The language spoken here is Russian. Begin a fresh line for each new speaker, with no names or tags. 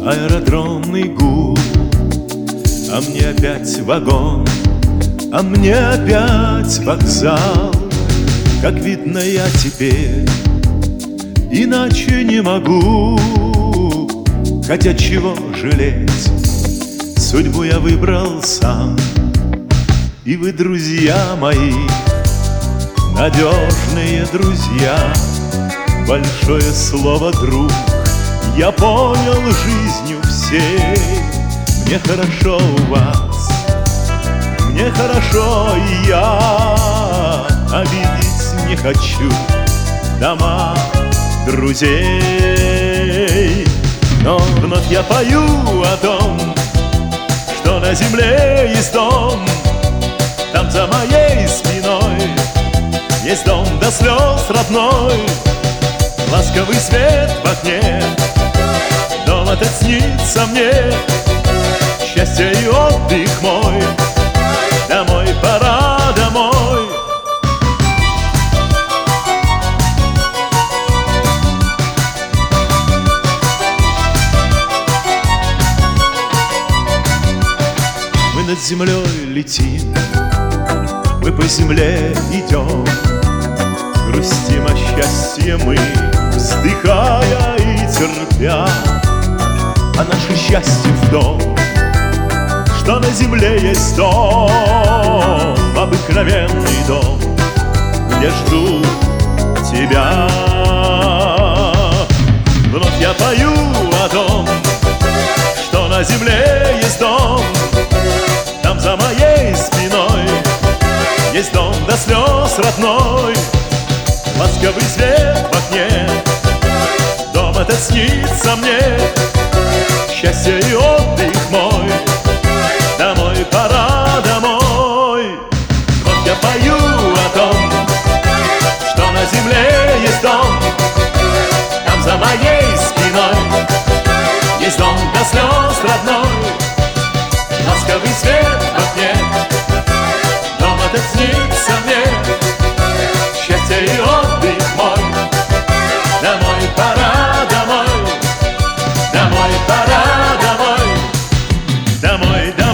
аэродромный гул. А мне опять вагон, а мне опять вокзал. Как видно, я теперь иначе не могу. Хотя чего жалеть, судьбу я выбрал сам. И вы, друзья мои, надежные друзья. Большое слово «друг» я понял жизнью всей. Мне хорошо у вас, мне хорошо, и я обидеть не хочу дома друзей. Но вновь я пою о том, что на земле есть дом. Там за моей спиной есть дом до слез родной. Ласковый свет в окне, дом этот снится мне. Счастье и отдых мой, домой пора, домой. Мы над землей летим, мы по земле идем, грустим о счастье мы, вздыхая и терпя. А наше счастье в том, что на земле есть дом, обыкновенный дом, где ждут тебя. Вновь я пою о том, что на земле есть дом. Там за моей спиной есть дом до слез родной. Ласковый свет в окне, дом этот снится мне. Счастье и отдых мой, домой пора, домой. Вот я пою о том, что на земле есть дом. Там за моей спиной есть дом до слез родной. Ласковый свет в окне, дом этот снится мне. Счастье и отдых мой, домой пора, домой. Домой пора, домой, домой, домой.